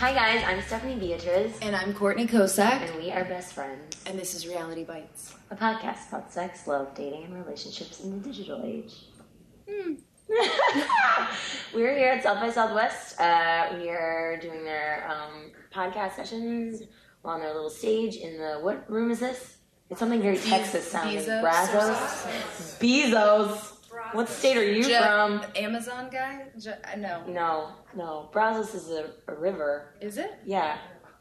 Hi guys, I'm Stephanie Beatriz. And I'm Courtney Kosak. And we are best friends. And this is Reality Bites. A podcast about sex, love, dating, and relationships in the digital age. We're here at South by Southwest. We are doing their podcast sessions. We're on their little stage in the, what room is this? It's something very Texas sounding. Bezos. Bezos. What state are you from? Amazon guy? No. No. Brazos is a river. Is it? Yeah.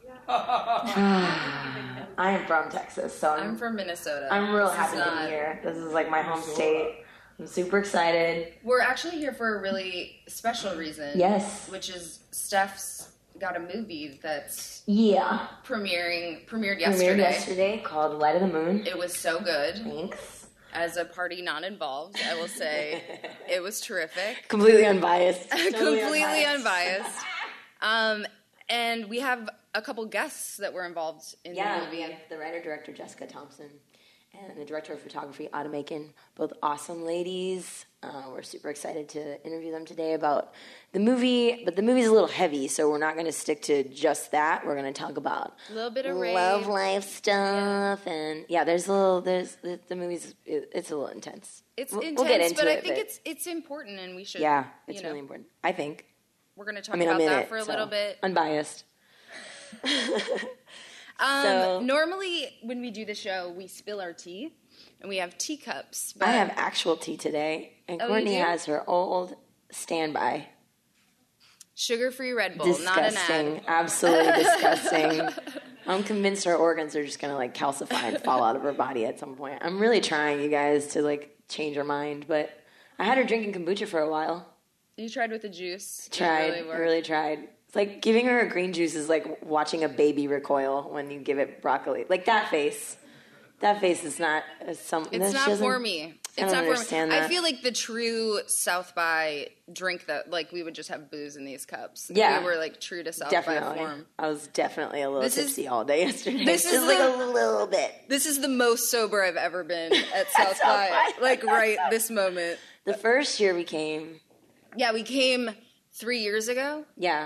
I am from Texas, so I'm from Minnesota. I'm real happy to be here. This is like my home state. I'm super excited. We're actually here for a really special reason. Yes. Which is Steph's got a movie that's premiered yesterday called Light of the Moon. It was so good. Thanks. As a party not involved, I will say it was terrific. Completely unbiased. Completely unbiased. And we have a couple guests that were involved in the movie. We have the writer-director Jessica Thompson and the director of photography Autumn Aiken, both awesome ladies. We're super excited to interview them today about the movie, but the movie's a little heavy, so we're not going to stick to just that. We're going to talk about a little bit of love life stuff, and the movie's it's a little intense. It's intense, we'll get into but I think it's important, and we should. Yeah, it's really important. I think we're going to talk about that for a little bit. Unbiased. Normally, when we do the show, we spill our tea, and we have teacups. I have actual tea today, and Courtney has her old standby. Sugar-free Red Bull, disgusting, not an ad. Absolutely disgusting. I'm convinced her organs are just going to, calcify and fall out of her body at some point. I'm really trying, you guys, to, change her mind, but I had her drinking kombucha for a while. You tried with the juice? I really tried. It's like giving her a green juice is like watching a baby recoil when you give it broccoli. Like that face. That face is not some. It's not for me. It's not for me. I feel like the true South by drink that we would just have booze in these cups. Yeah, we were true to South by form. I was definitely a little tipsy all day yesterday. This is a little bit. This is the most sober I've ever been at South by. Right this moment. The first year we came. Yeah, we came 3 years ago. Yeah.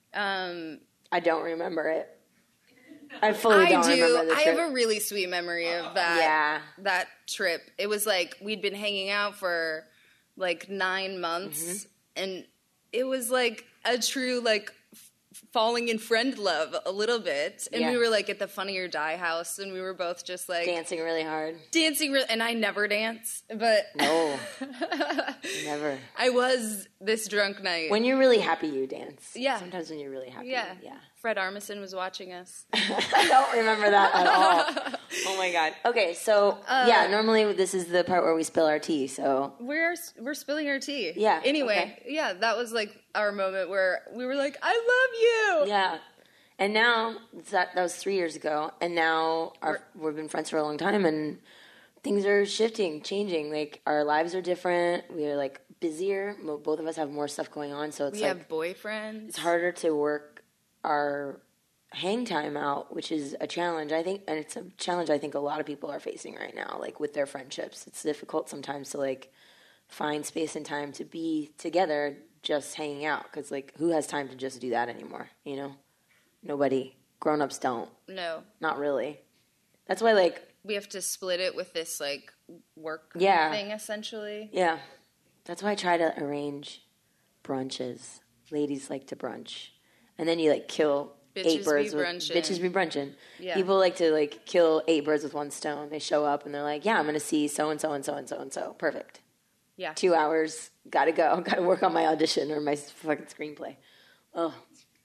I don't remember it. I fully don't remember the trip. I have a really sweet memory of that trip. It was we'd been hanging out for 9 months, and it was a true falling in friend love a little bit. And we were at the Funny or Die house, and we were both just dancing really hard. And I never dance, but no, never. I was this drunk night. When you're really happy, you dance. Yeah. Sometimes when you're really happy. Yeah. Fred Armisen was watching us. I don't remember that at all. Oh my god. Okay, so normally this is the part where we spill our tea. So we're spilling our tea. Yeah. Anyway, that was our moment where we were like, I love you. Yeah. And now that was 3 years ago, and now we've been friends for a long time, and things are shifting, changing. Our lives are different. We are busier. Both of us have more stuff going on, so it's we have boyfriends. It's harder to work our hang time out, which is a challenge, I think, and it's a challenge I think a lot of people are facing right now, with their friendships. It's difficult sometimes to find space and time to be together, just hanging out, because who has time to just do that anymore? Nobody. Grown-ups don't. No, not really. That's why we have to split it with this work thing essentially. Yeah, that's why I try to arrange brunches. Ladies like to brunch. And then you kill bitches 8 birds be brunching. Bitches be brunching. Yeah. People like to kill 8 birds with one stone. They show up and they're like, yeah, I'm going to see so and so and so and so and so. Perfect. Yeah. 2 hours. Got to go. Got to work on my audition or my fucking screenplay. Oh.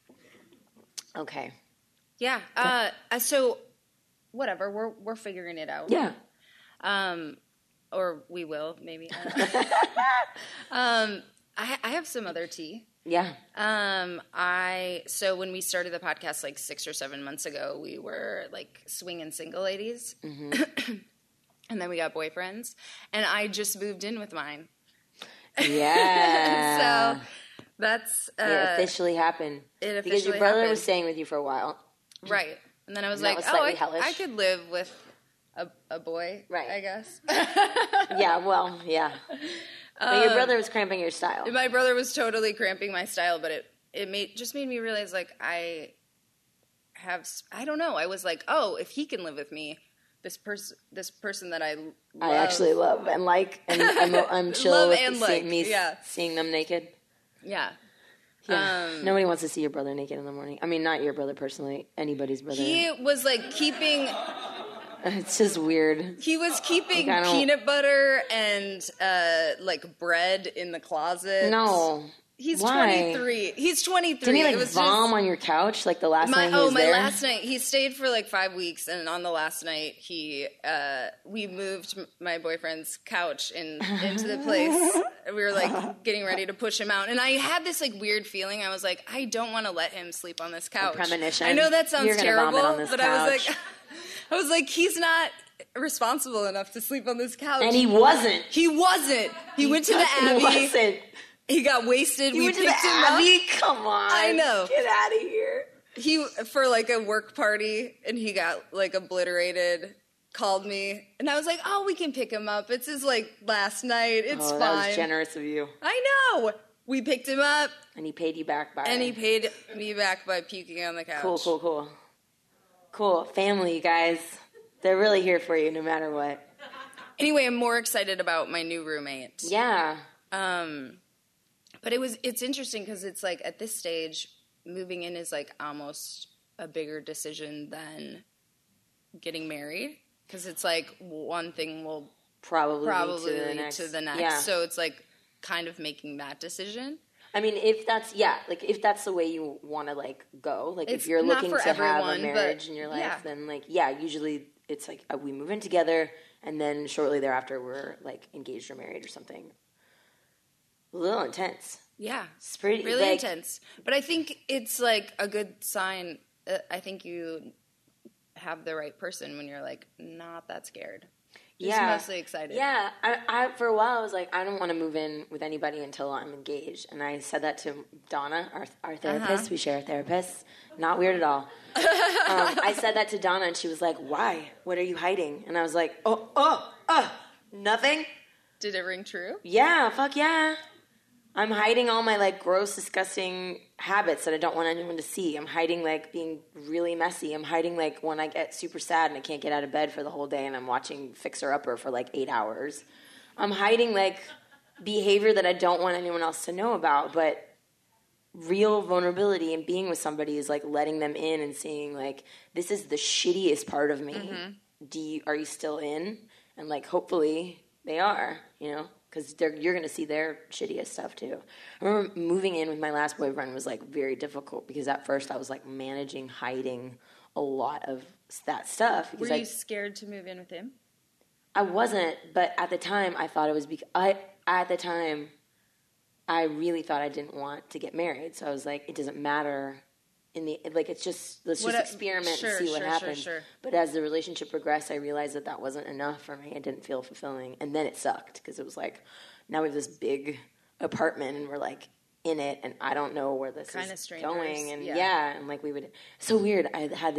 Okay. Yeah. So whatever. We're figuring it out. Yeah. Or we will maybe. I have some other tea. Yeah. So when we started the podcast 6 or 7 months ago, we were swinging single ladies. Mm-hmm. And then we got boyfriends. And I just moved in with mine. Yeah. So that's... it officially happened. Because your brother was staying with you for a while. Right. And then I was I could live with a boy, right? I guess. Yeah, well, yeah. But your brother was cramping your style. My brother was totally cramping my style, but it made me realize I I don't know. I was like, oh, if he can live with me, this person that I actually love and like, and I'm chill love with and like, seeing them naked. Yeah. Nobody wants to see your brother naked in the morning. I mean, not your brother personally, anybody's brother. He was like keeping. It's just weird. He was keeping peanut butter and like bread in the closet. No. He's 23. He's 23. Didn't he like vom on your couch like the last night he was there? My last night. He stayed for like 5 weeks, and on the last night we moved my boyfriend's couch into the place. We were like getting ready to push him out, and I had this like weird feeling. I was like, I don't want to let him sleep on this couch. A premonition. I know that sounds terrible, but couch. I was like, he's not responsible enough to sleep on this couch. And he wasn't. He went to the Abbey. Wasn't. He got wasted. We picked him up. Come on. I know. Get out of here. He, for like a work party, and he got like obliterated, called me, and I was like, oh, we can pick him up. It's his like last night. It's fine. That was generous of you. I know. We picked him up. And he paid you back by... And he paid me back by puking on the couch. Cool. Family, you guys. They're really here for you no matter what. Anyway, I'm more excited about my new roommate. Yeah. But it's interesting because it's like at this stage, moving in is like almost a bigger decision than getting married, because it's like one thing will probably lead to the next. Yeah. So it's like kind of making that decision. I mean, if that's the way you want to like go, like if you're looking to have a marriage in your life, then like usually it's like we move in together, and then shortly thereafter we're like engaged or married or something. A little intense. Yeah. It's pretty really intense. But I think it's like a good sign. I think you have the right person when you're like not that scared. Just mostly excited. Yeah. I for a while I was like, I don't want to move in with anybody until I'm engaged. And I said that to Donna, our therapist. Uh-huh. We share a therapist. Not weird at all. I said that to Donna, and she was like, why? What are you hiding? And I was like, nothing. Did it ring true? Yeah, fuck yeah. I'm hiding all my, like, gross, disgusting habits that I don't want anyone to see. I'm hiding, like, being really messy. I'm hiding, like, when I get super sad and I can't get out of bed for the whole day and I'm watching Fixer Upper for, like, 8 hours. I'm hiding, like, behavior that I don't want anyone else to know about. But real vulnerability and being with somebody is, like, letting them in and seeing, like, this is the shittiest part of me. Mm-hmm. Are you still in? And, like, hopefully they are, you know? Because you're going to see their shittiest stuff, too. I remember moving in with my last boyfriend was, like, very difficult. Because at first I was, like, hiding a lot of that stuff. Were you scared to move in with him? I wasn't. But at the time, I thought it was because... At the time, I really thought I didn't want to get married. So I was like, it doesn't matter... it's just, let's just experiment and see what happens. Sure. But as the relationship progressed, I realized that wasn't enough for me. It didn't feel fulfilling. And then it sucked because it was like, now we have this big apartment and we're like in it and I don't know where this is going. And and like so weird.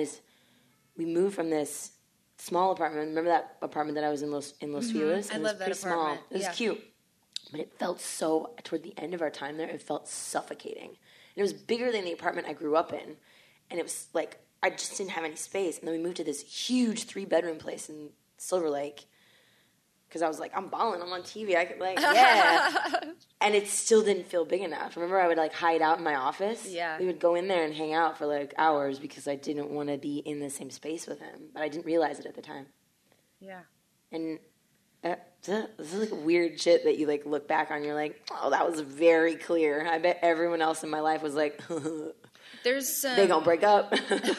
We moved from this small apartment. Remember that apartment that I was in Los Feliz? I love that apartment. Small. It was cute. But it felt so, toward the end of our time there, it felt suffocating. And it was bigger than the apartment I grew up in. And it was like, I just didn't have any space. And then we moved to this huge 3-bedroom place in Silver Lake. Because I was like, I'm balling, I'm on TV. I could And it still didn't feel big enough. Remember I would like hide out in my office? Yeah. We would go in there and hang out for like hours because I didn't want to be in the same space with him. But I didn't realize it at the time. Yeah. And this is like weird shit that you like look back on. You're like, oh, that was very clear. I bet everyone else in my life was like, they gonna break up.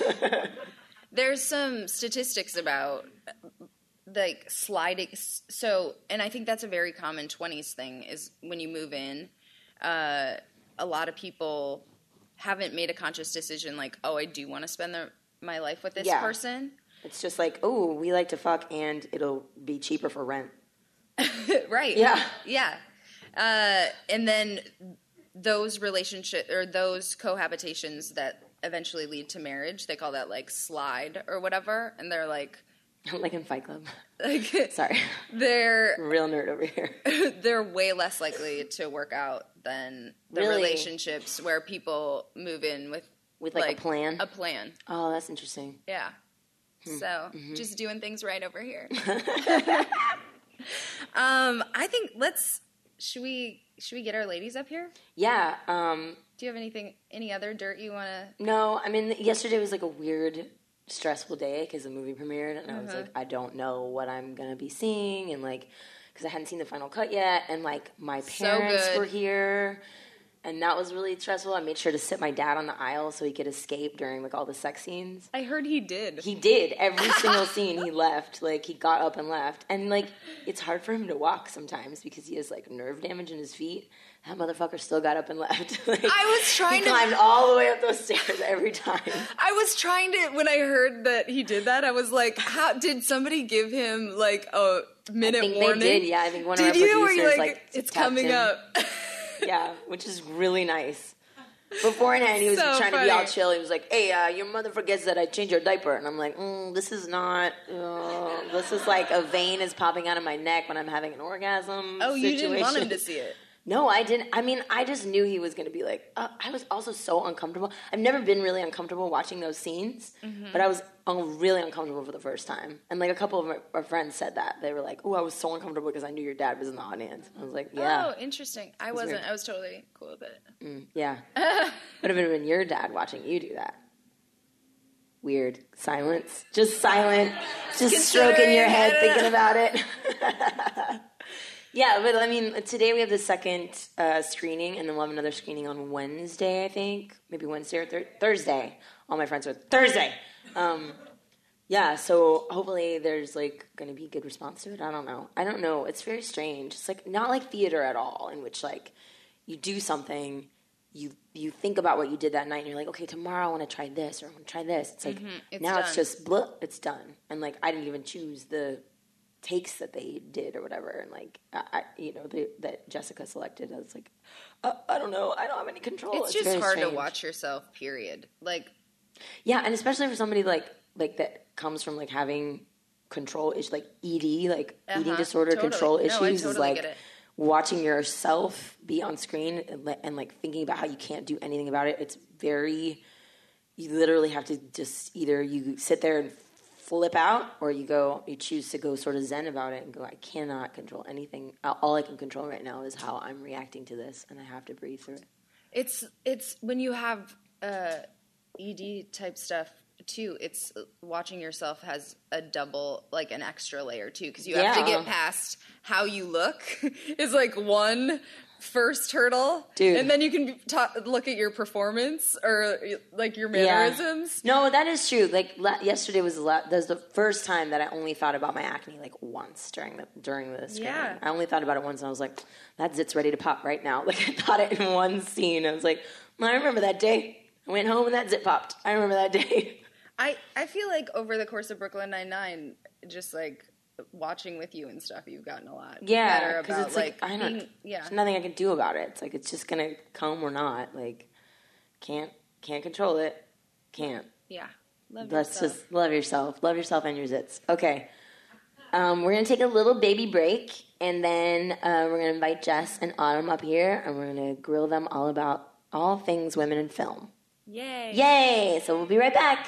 There's some statistics about like sliding. So, and I think that's a very common 20s thing is when you move in, a lot of people haven't made a conscious decision like, oh, I do want to spend my life with this person. It's just like, oh, we like to fuck and it'll be cheaper for rent. Right. Yeah. Yeah. And then those relationships or those cohabitations that eventually lead to marriage, they call that like slide or whatever. And they're like... like in Fight Club. Like, sorry. They're... real nerd over here. They're way less likely to work out than the relationships where people move in with With, like a plan? A plan. Oh, that's interesting. Yeah. So, just doing things right over here. I think should we get our ladies up here? Yeah. Do you have any other dirt you want to? No, I mean, yesterday was like a weird, stressful day because the movie premiered, and I was like, I don't know what I'm going to be seeing, and like, because I hadn't seen the final cut yet, and like, my parents were here. And that was really stressful. I made sure to sit my dad on the aisle so he could escape during, like, all the sex scenes. I heard he did. He did. Every single scene he left. Like, he got up and left. And, like, it's hard for him to walk sometimes because he has, like, nerve damage in his feet. That motherfucker still got up and left. Like, I was trying he climbed all the way up those stairs every time. I was trying to, when I heard that he did that, I was like, how did somebody give him, like, a minute warning? I think they did, yeah. I think one of our producers, like, it's coming him. up. Yeah, which is really nice. Beforehand, he was trying to be all chill. He was like, hey, your mother forgets that I changed your diaper. And I'm like, this is not, this is like a vein is popping out of my neck when I'm having an orgasm situation. You didn't want him to see it? No, I didn't. I mean, I just knew he was going to be like, I was also so uncomfortable. I've never been really uncomfortable watching those scenes, but I was really uncomfortable for the first time. And like a couple of our friends said that. They were like, I was so uncomfortable because I knew your dad was in the audience. I was like, yeah. Oh, interesting. I wasn't. Weird. I was totally cool with it. Yeah. Would have been your dad watching you do that. Weird. Silence. Just silent. Just stroking your head thinking about it. Yeah, but I mean, today we have the second screening, and then we'll have another screening on Wednesday, I think. Maybe Wednesday or Thursday. All my friends are Thursday. Yeah, so hopefully there's, like, going to be a good response to it. I don't know. It's very strange. It's, like, not like theater at all, in which, like, you do something, you think about what you did that night, and you're like, okay, tomorrow I want to try this, or I want to try this. It's like, now it's just, blah, it's done. And, like, I didn't even choose the takes that they did or whatever, and like that Jessica selected. I was like, I don't know, I don't have any control. It's just hard to watch yourself, period. Like, yeah, and especially for somebody like that comes from like having control issues, like ED, like eating disorder, control issues, is like watching yourself be on screen and like thinking about how you can't do anything about it. It's very, you literally have to just either you sit there and flip out, or you choose to go sort of zen about it and go, I cannot control anything. All I can control right now is how I'm reacting to this, and I have to breathe through it. It's when you have ED type stuff too, it's watching yourself has a double, like an extra layer too, because you have to get past how you look is like one first hurdle, dude, and then you can look at your performance or like your mannerisms. No, that is true. Like yesterday was the first time that I only thought about my acne like once during the screen. Yeah. I only thought about it once, and I was like, that zit's ready to pop right now. Like I thought it in one scene. I was like, I remember that day. I went home and that zit popped. I remember that day. I feel like over the course of Brooklyn Nine-Nine, just like watching with you and stuff, you've gotten a lot better about it's like I don't. There's nothing I can do about it. It's like it's just gonna come or not. Like can't control it. Can't. Yeah. Let's just love yourself. Love yourself and your zits. Okay. We're gonna take a little baby break, and then we're gonna invite Jess and Autumn up here, and we're gonna grill them all about all things women in film. Yay! Yay! So we'll be right back.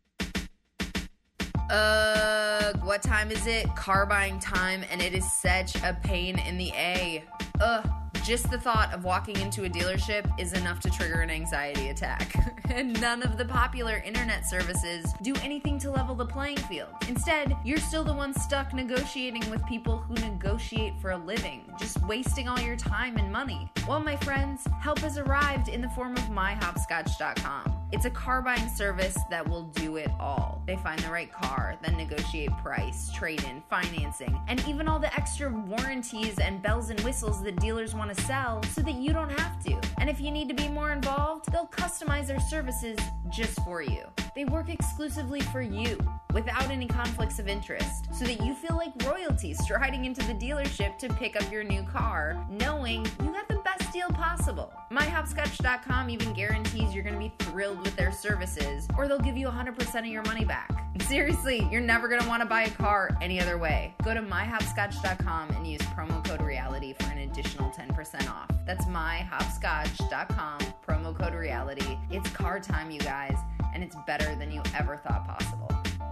What time is it? Car buying time, and it is such a pain in the A. Just the thought of walking into a dealership is enough to trigger an anxiety attack. And none of the popular internet services do anything to level the playing field. Instead, you're still the one stuck negotiating with people who negotiate for a living, just wasting all your time and money. Well, my friends, help has arrived in the form of myhopscotch.com. It's a car buying service that will do it all. They find the right car, then negotiate price, trade-in, financing, and even all the extra warranties and bells and whistles that dealers want to sell so that you don't have to. And if you need to be more involved, they'll customize their services just for you. They work exclusively for you, without any conflicts of interest, so that you feel like royalty striding into the dealership to pick up your new car, knowing you got the best deal possible. MyHopscotch.com even guarantees you're going to be thrilled with their services, or they'll give you 100% of your money back. Seriously, you're never going to want to buy a car any other way. Go to MyHopscotch.com and use promo code REALITY. reality for an additional 10% off. That's myhopscotch.com, promo code reality. It's car time, you guys, and it's better than you ever thought possible.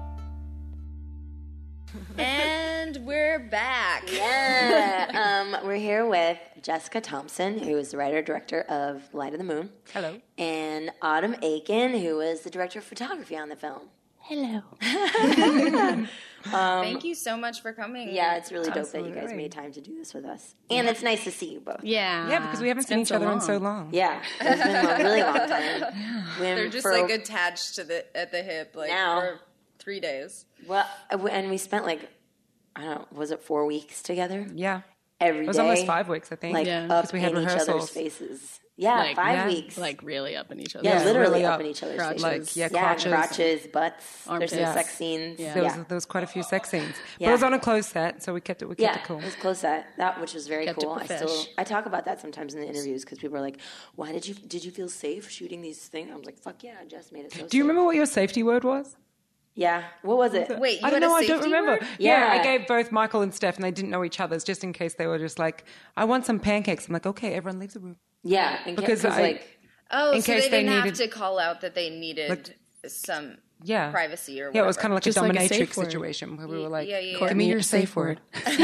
And we're back. Yeah. We're here with Jessica Thompson, who is the writer-director of Light of the Moon. Hello. And Autumn Aiken, who is the director of photography on the film. Hello. Thank you so much for coming. Yeah, it's really dope that you guys made time to do this with us. And it's nice to see you both. Yeah, because we haven't seen each other in so long. Yeah, it's been a really long time. They're just like attached to at the hip like now, for 3 days. Well, and we spent like, I don't know, was it 4 weeks together? Yeah. Every day. It was almost 5 weeks, I think. Like up we had in each other's faces. Yeah, like, 5 weeks. Like really up in each other's faces. Yeah, literally really up in each other's faces. Like, crotches, butts. Armpits. There's some sex scenes. Yeah. There was quite a few sex scenes. But it was on a closed set, so we kept it cool. It was closed set, which was very cool. I talk about that sometimes in the interviews because people are like, "Why did you feel safe shooting these things?" I was like, "Fuck yeah, Jess made it so safe." Do you remember what your safety word was? Yeah. What was it? Wait, you I don't know. had a I don't safety remember. word? Yeah, I gave both Michael and Steph, and they didn't know each other's, just in case they were just like, "I want some pancakes." I'm like, "Okay, everyone leave the room." Yeah, because Oh, in so case they didn't needed, have to call out that they needed some privacy or whatever. Yeah, it was kind of like just a like a dominatrix safe situation where we were like, Give me your safe word.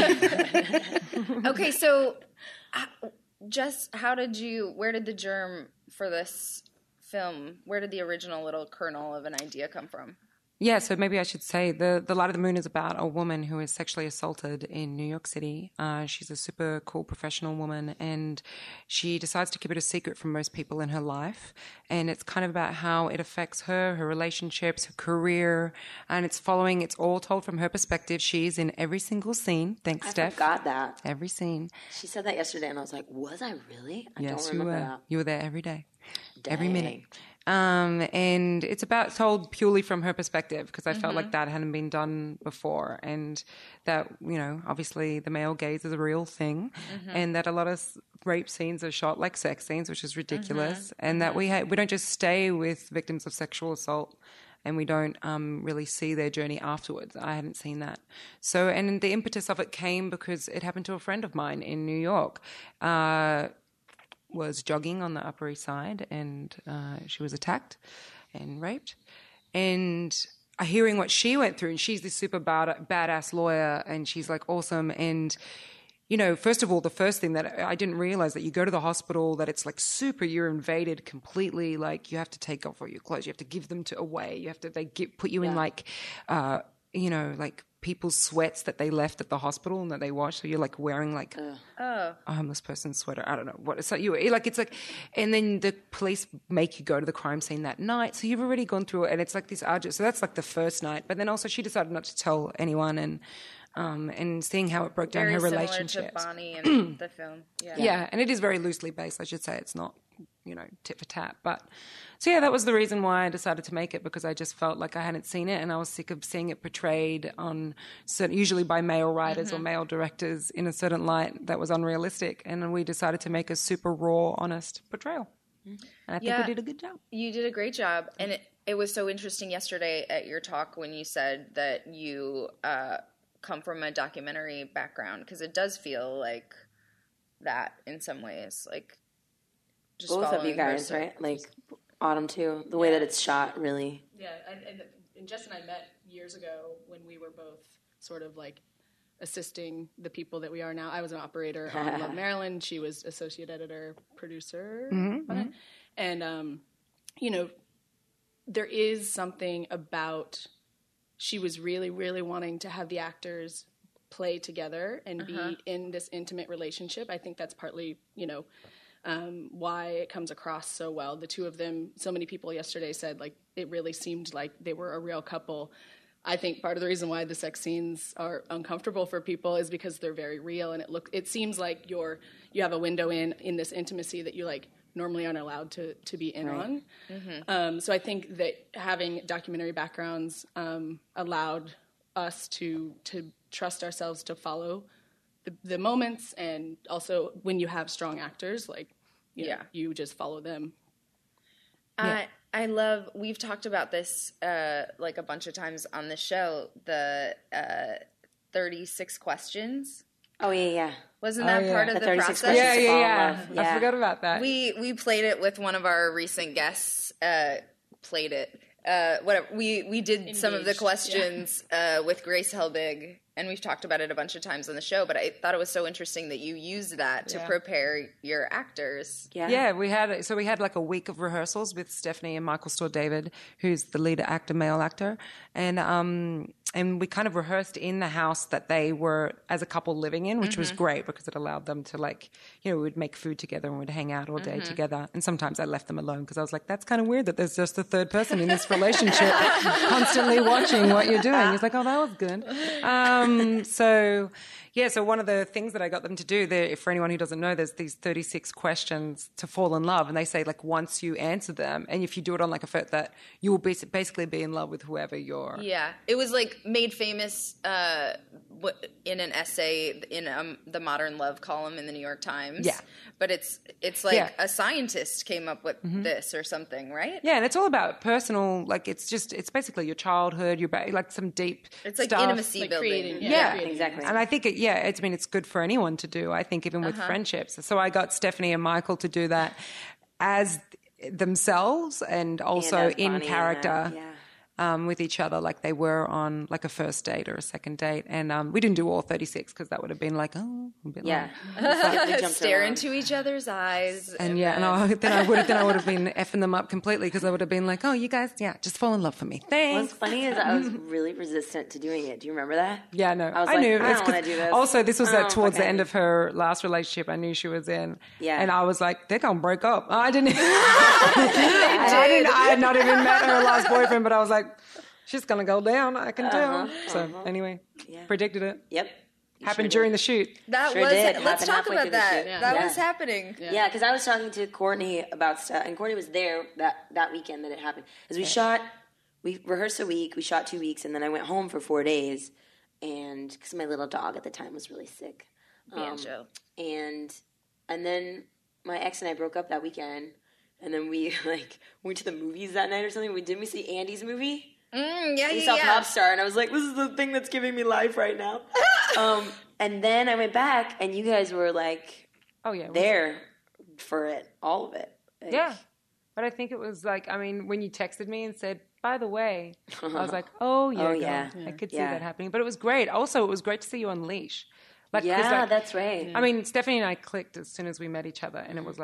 Okay, so Jess, where did the germ for this film, where did the original little kernel of an idea come from? Yeah, so maybe I should say the Light of the Moon is about a woman who is sexually assaulted in New York City. She's a super cool professional woman, and she decides to keep it a secret from most people in her life. And it's kind of about how it affects her relationships, her career, and it's all told from her perspective. She's in every single scene. Thanks, Steph. I forgot that. Every scene. She said that yesterday, and I was like, was I really? I don't remember you were. That. You were there every day. Dang. Every minute. And it's told purely from her perspective because I felt like that hadn't been done before, and that, obviously the male gaze is a real thing, and that a lot of rape scenes are shot like sex scenes, which is ridiculous, and that we don't just stay with victims of sexual assault and we don't really see their journey afterwards. I hadn't seen that. So, and the impetus of it came because it happened to a friend of mine in New York. Was jogging on the Upper East Side, and she was attacked and raped. And hearing what she went through, and she's this super badass lawyer, and she's like awesome. And, first of all, the first thing that I didn't realize that you go to the hospital, that it's like you're invaded completely. Like you have to take off all your clothes, you have to give them away, put you in like people's sweats that they left at the hospital and that they washed. So you're like wearing like a homeless person's sweater. I don't know what it's like. And then the police make you go to the crime scene that night. So you've already gone through it, and it's like this arduous. So that's like the first night. But then also she decided not to tell anyone, and seeing how it broke down her relationships. Very similar to Bonnie in the film. Yeah, and it is very loosely based. I should say it's not tit for tat. But so yeah, that was the reason why I decided to make it, because I just felt like I hadn't seen it, and I was sick of seeing it portrayed usually by male writers or male directors in a certain light that was unrealistic. And we decided to make a super raw, honest portrayal. And I think we did a good job. You did a great job. And it was so interesting yesterday at your talk when you said that you come from a documentary background, because it does feel like that in some ways, like just both of you guys, right? Like Autumn too. The way that it's shot, really. Yeah, and Jess and I met years ago when we were both sort of like assisting the people that we are now. I was an operator on Love Maryland. She was associate editor, producer on it. And there is something about, she was really, really wanting to have the actors play together and be in this intimate relationship. I think that's partly, why it comes across so well. The two of them, so many people yesterday said, like, it really seemed like they were a real couple. I think part of the reason why the sex scenes are uncomfortable for people is because they're very real, and it seems like you have a window in this intimacy that you like normally aren't allowed to be in on. So I think that having documentary backgrounds allowed us to trust ourselves to follow the moments, and also when you have strong actors, like you just follow them. I love, we've talked about this like a bunch of times on the show, the 36 questions. Oh, yeah. Wasn't that part of the process? Yeah. I forgot about that. We played it with one of our recent guests. Played it. Whatever. We did Engaged. Some of the questions with Grace Helbig, and we've talked about it a bunch of times on the show, but I thought it was so interesting that you used that to prepare your actors. Yeah, we had like a week of rehearsals with Stephanie and Michael Storr-David, who's the lead actor, male actor, and we kind of rehearsed in the house that they were as a couple living in, which was great because it allowed them to we'd make food together and we'd hang out all day together. And sometimes I left them alone because I was like, that's kind of weird that there's just a third person in this relationship constantly watching what you're doing. He's like, oh, that was good. So one of the things that I got them to do, for anyone who doesn't know, there's these 36 questions to fall in love. And they say, once you answer them, and if you do it on a foot, that you will basically be in love with whoever you're. Yeah. It was made famous in an essay in the Modern Love column in the New York Times. Yeah. But it's a scientist came up with this or something, right? Yeah, and it's all about personal, it's basically your childhood, some deep It's stuff. intimacy building. Yeah, exactly. And I think it's good for anyone to do, I think, even with friendships. So I got Stephanie and Michael to do that as themselves and also in character. With each other, like they were on a first date or a second date, and we didn't do all 36 because that would have been a bit long. Stare into each other's eyes, and then I would have been effing them up completely because I would have been like, oh, you guys, just fall in love for me. Thanks. What's funny is I was really resistant to doing it. Do you remember that? Yeah, no, I knew. I don't want to do this. Also, this was towards the end of her last relationship. I knew she was in, and I was like, they're gonna break up. I didn't. I had not even met her last boyfriend, but I was like, she's going to go down. I can tell. So anyway, predicted it. Yep. Happened during the shoot. Let's talk about that. That was happening. Yeah, because I was talking to Courtney about stuff, and Courtney was there that weekend that it happened. As we rehearsed a week, we shot 2 weeks, and then I went home for 4 days, and because my little dog at the time was really sick. Banjo. And then my ex and I broke up that weekend, and then we went to the movies that night or something. Didn't we see Andy's movie? We saw Popstar, and I was like, this is the thing that's giving me life right now. And then I went back, and you guys were there for it, all of it. But I think it was when you texted me and said, by the way, I was like, I could see that happening. But it was great. Also, it was great to see you on Leash. That's right. I mean, Stephanie and I clicked as soon as we met each other, and it was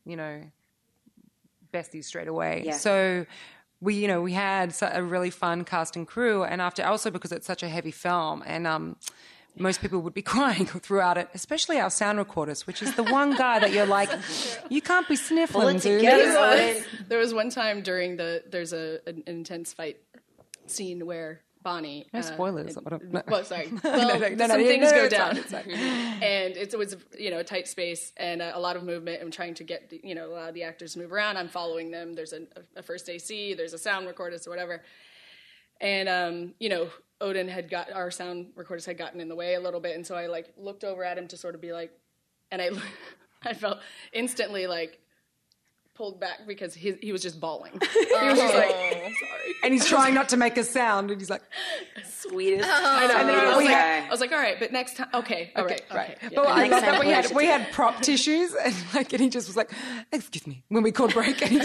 besties straight away. Yeah. So we had a really fun cast and crew, and also because it's such a heavy film, and most people would be crying throughout it, especially our sound recorders, which is the one guy that you're like, you can't be sniffling, dude. There was one time during there's an intense fight scene where Bonnie. No spoilers. Sorry. Well, some things go down. And it was, a tight space and a lot of movement. I'm trying to get, a lot of the actors to move around. I'm following them. There's a first AC. There's a sound recordist or whatever. And, Odin our sound recordist had gotten in the way a little bit. And so I, looked over at him to sort of be like, and I felt instantly, pulled back because he was just bawling. He was just sorry. And he's trying not to make a sound, and he's like, sweetest. I know. And then I was like, all right, but next time, okay, all right. Yeah. But I love that we had prop tissues, and he just was like, excuse me, when we called break. And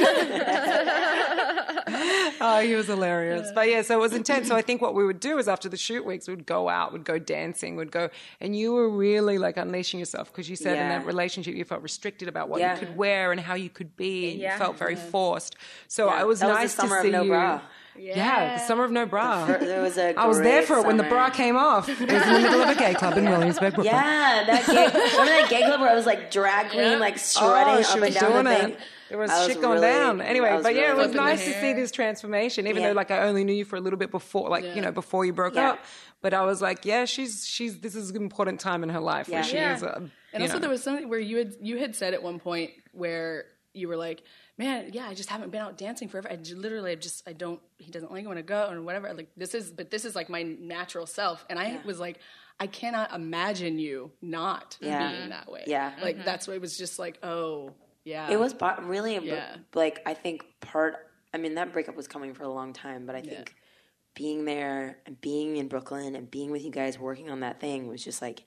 he was hilarious. Yeah. But so it was intense. So I think what we would do is after the shoot weeks, we'd go out, we'd go dancing, and you were really unleashing yourself because you said in that relationship you felt restricted about what you could wear and how you could be. And you felt very forced. So it was nice to see you. Bra. Yeah, the summer of no bra. There was a I was there for it when the bra came off. It was in the middle of a gay club in Williamsburg, Brooklyn. Yeah, remember that gay club where I was drag queen, strutting up and down the thing? There was shit going down. Anyway, but it was nice to see this transformation, even though I only knew you for a little bit before, before you broke up. But I was like, she's this is an important time in her life where she is. And also there was something where you had said at one point where you were like, man, I just haven't been out dancing forever. I literally he doesn't like when I go or whatever. This is my natural self. And I was like, I cannot imagine you not being that way. Yeah. That's what it was just oh, yeah. It was really, I think that breakup was coming for a long time, but I think being there and being in Brooklyn and being with you guys working on that thing was just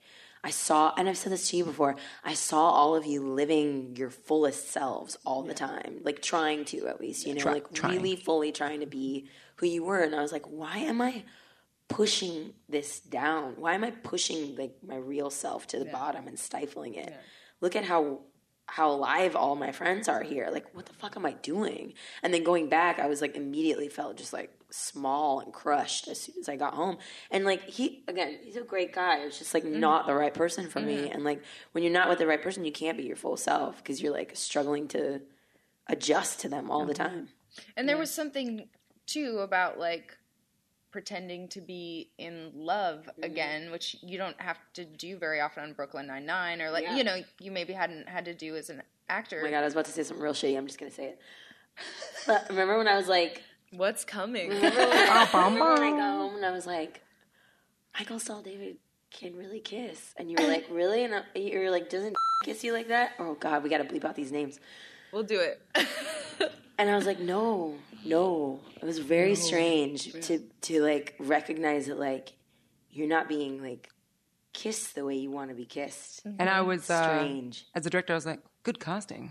I saw, and I've said this to you before, I saw all of you living your fullest selves all the time, like trying to at least, you know, really fully trying to be who you were. And I was like, why am I pushing this down? Why am I pushing like my real self to the bottom and stifling it? Look at how alive all my friends are here. Like, what the fuck am I doing? And then going back, I was like immediately felt just like small and crushed as soon as I got home. And like he's a great guy. It was just like not the right person for me. And like when you're not with the right person, you can't be your full self because you're like struggling to adjust to them all the time. And there was something too about like pretending to be in love again, which you don't have to do very often on Brooklyn Nine-Nine, or like, you know, you maybe hadn't had to do as an actor. Oh my God, I was about to say something real shitty. I'm just going to say it. But remember when I was like, what's coming? Remember when I go home and I was like, Michael Stahl David can really kiss. And you were like, really? And you were like, doesn't kiss you like that? Oh God, we got to bleep out these names. We'll do it. And I was like, no. It was very strange to like recognize that like you're not being like kissed the way you want to be kissed. And I was strange. As a director, I was like, good casting.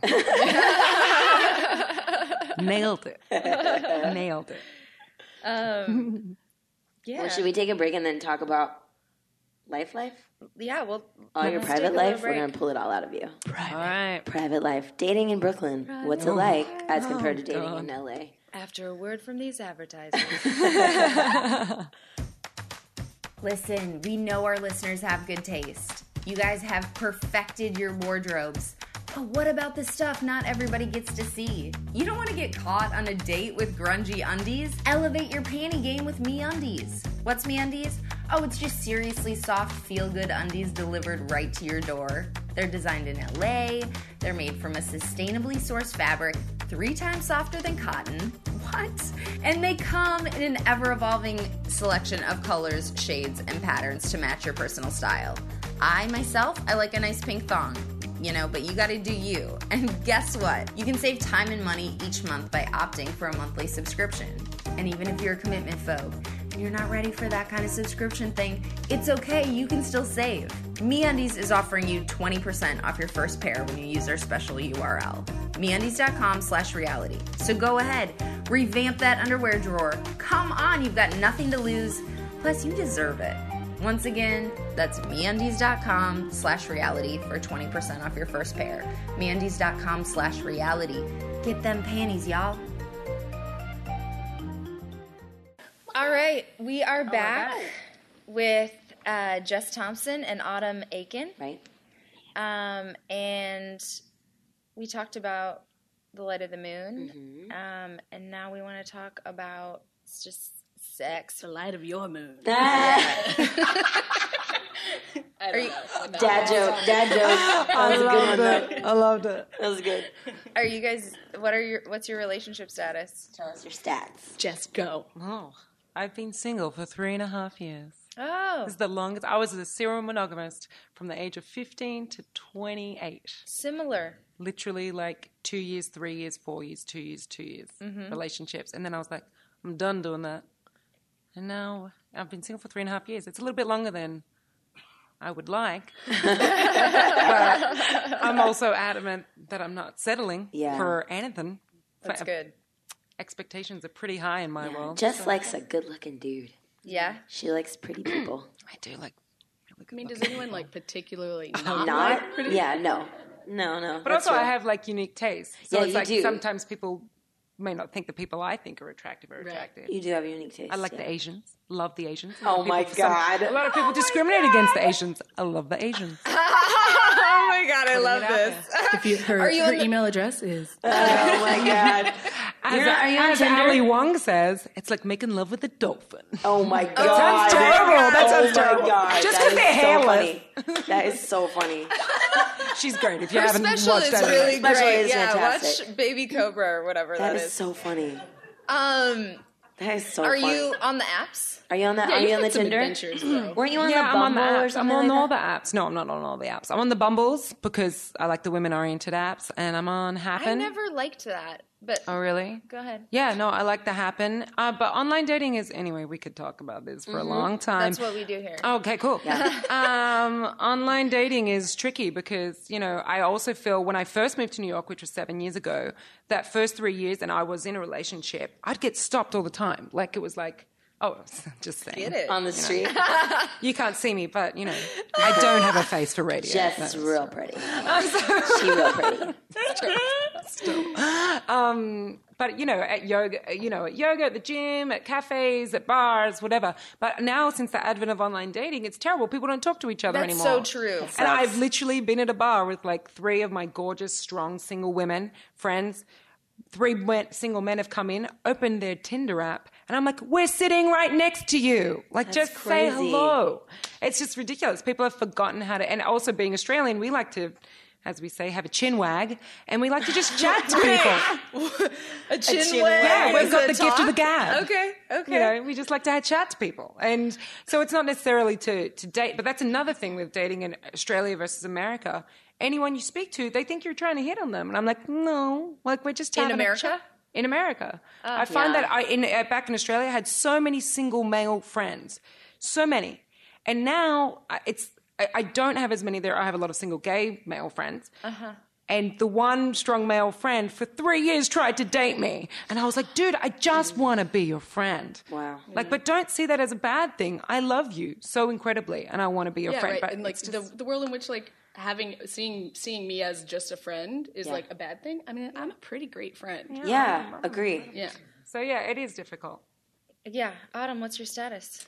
Nailed it. Yeah. Well, should we take a break and then talk about life? Yeah, well, all your private life, we're going to pull it all out of you. Private life. Dating in Brooklyn. What's it like as compared to dating in LA? After a word from these advertisers. Listen, we know our listeners have good taste. You guys have perfected your wardrobes. But what about the stuff not everybody gets to see? You don't want to get caught on a date with grungy undies? Elevate your panty game with MeUndies. What's MeUndies? Oh, it's just seriously soft, feel-good undies delivered right to your door. They're designed in LA. They're made from a sustainably sourced fabric, 3 times softer than cotton. What? And they come in an ever-evolving selection of colors, shades, and patterns to match your personal style. I like a nice pink thong. You know, but you gotta do you. And guess what? You can save time and money each month by opting for a monthly subscription. And even if you're a commitment phobe and you're not ready for that kind of subscription thing, it's okay, you can still save. MeUndies is offering you 20% off your first pair when you use our special URL, MeUndies.com/reality. So go ahead, revamp that underwear drawer. Come on, you've got nothing to lose. Plus, you deserve it. Once again, that's MeUndies.com/reality for 20% off your first pair. MeUndies.com/reality. Get them panties, y'all. All right, we are back with Jess Thompson and Autumn Aiken. Right. And we talked about The Light of the Moon. And now we want to talk about just sex. The light of your moon. Dad joke. That was a good one. I loved it. That was good. Are you guys? What's your relationship status? Tell us your stats. Just go. Oh, I've been single for 3.5 years. Oh, This is the longest. I was a serial monogamist from the age of 15 to 28. similar. Literally like 2 years, 3 years, 4 years, 2 years, 2 years relationships. And then I was like, I'm done doing that. And now I've been single for 3.5 years. It's a little bit longer than I would like. But I'm also adamant that I'm not settling for anything. That's good. Expectations are pretty high in my world. Jess likes a good-looking dude. Yeah. She likes pretty people. I do like really good. I mean, does anyone like particularly Not? like pretty? Yeah, no. But also I have like unique tastes. So Yeah, it's you like do. sometimes people may not think the people I think are attractive are attractive. You do have unique taste. I like the Asians. Love the Asians. Oh my God. A lot of people discriminate against the Asians. I love the Asians. Oh my God, I love this. If her email address is. Oh my God. As Ali Wong says, it's like making love with a dolphin. Oh my God. Sounds terrible. That sounds terrible. God. Just That because they're is so hairless. funny. That is so funny. She's great. If you Her haven't special watched is that, really Special great. is Yeah, fantastic. watch Baby Cobra or whatever That that is so funny. Um, That is so are funny. you on the apps? Are you on that? Yeah, are you you've on the had some Tinder? adventures, though. Weren't you on the I'm on Bumble the or apps. something I'm on like all that? the apps. No, I'm not on all the apps. I'm on the Bumbles because I like the women-oriented apps, and I'm on Happen. I never liked that. But Oh, really? go ahead. Yeah, no, I like the Happen. But online dating is, anyway, we could talk about this for a long time. That's what we do here. Okay, cool. Online dating is tricky because, I also feel when I first moved to New York, which was 7 years ago, that first 3 years and I was in a relationship, I'd get stopped all the time. Like, it was like, oh, just saying. Get it. On the street. You can't see me, but, I don't have a face for radio. Jess is real pretty. She real pretty. But, at yoga, at the gym, at cafes, at bars, whatever. But now, since the advent of online dating, it's terrible. People don't talk to each other That's anymore. so true. And I've literally been at a bar with like 3 of my gorgeous, strong, single women, friends. 3 single men have come in, opened their Tinder app, and I'm like, we're sitting right next to you. Like, That's just crazy. say hello. It's just ridiculous. People have forgotten how to, and also being Australian, we like to, as we say, have a chin wag, and we like to just chat to people. A chin chin wag. Yeah, we've got Is the it gift of the talk? gab. Okay. We just like to chat to people. And so it's not necessarily to date, but that's another thing with dating in Australia versus America. Anyone you speak to, they think you're trying to hit on them. And I'm like, no, like we're just having a America? chat. In America. I find that back in Australia, I had so many single male friends. So many. And now I don't have as many there. I have a lot of single gay male friends. And the one strong male friend for 3 years tried to date me. And I was like, dude, I just want to be your friend. Wow. Like, but don't see that as a bad thing. I love you so incredibly, and I want to be your friend. Right. But And like it's just, the world in which like seeing me as just a friend is like a bad thing. I mean, I'm a pretty great friend. Yeah, agree. Yeah. so yeah, it is difficult. Yeah. Autumn, what's your status?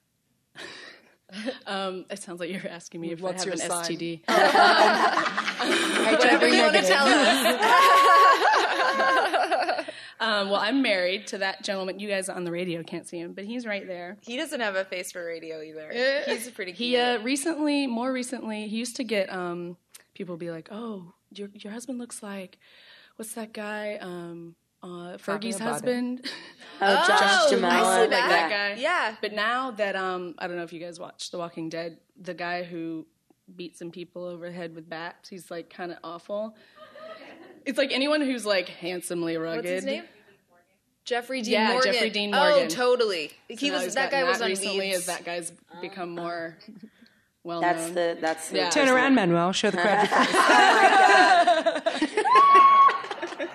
It sounds like you're asking me if What's I have your an sign? STD. Whatever you want to tell us. Well, I'm married to that gentleman. You guys on the radio can't see him, but he's right there. He doesn't have a face for radio either. He's pretty cute. He more recently, he used to get people be like, "Oh, your husband looks like what's that guy? Fergie's husband." Oh, Josh Jamal. I see Like that. that guy. Yeah. But now that I don't know if you guys watched The Walking Dead, the guy who beat some people over the head with bats, he's like kind of awful. It's like anyone who's like handsomely rugged. What's his name? Jeffrey Dean Morgan. Jeffrey Dean Morgan. Oh, totally. That guy was on recently Weeds. as that guy's become more well That's known. the Yeah. Turn around, Manuel. Show the crowd your face.